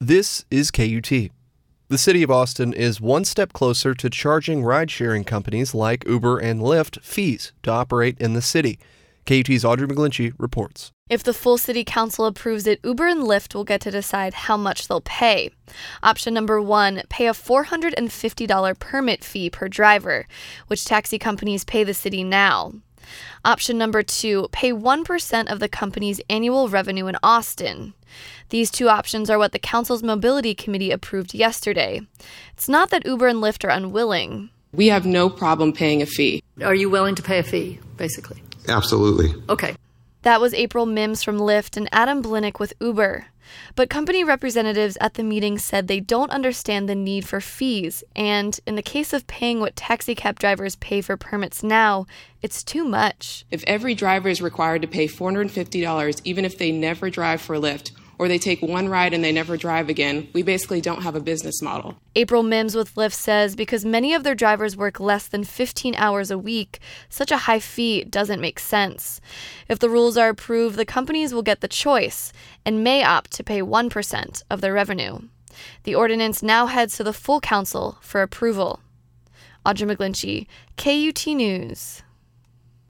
This is KUT. The city of Austin is one step closer to charging ride-sharing companies like Uber and Lyft fees to operate in the city. KUT's Audrey McGlinchey reports. If the full city council approves it, Uber and Lyft will get to decide how much they'll pay. Option number 1, pay a $450 permit fee per driver, which taxi companies pay the city now. Option number 2, pay 1% of the company's annual revenue in Austin. These two options are what the council's mobility committee approved yesterday. It's not that Uber and Lyft are unwilling. We have no problem paying a fee. Are you willing to pay a fee, basically? Absolutely. Okay. That was April Mims from Lyft and Adam Blinick with Uber. But company representatives at the meeting said they don't understand the need for fees, and in the case of paying what taxicab drivers pay for permits now, it's too much. If every driver is required to pay $450, even if they never drive for Lyft, or they take one ride and they never drive again, we basically don't have a business model. April Mims with Lyft says because many of their drivers work less than 15 hours a week, such a high fee doesn't make sense. If the rules are approved, the companies will get the choice and may opt to pay 1% of their revenue. The ordinance now heads to the full council for approval. Audrey McGlinchey, KUT News.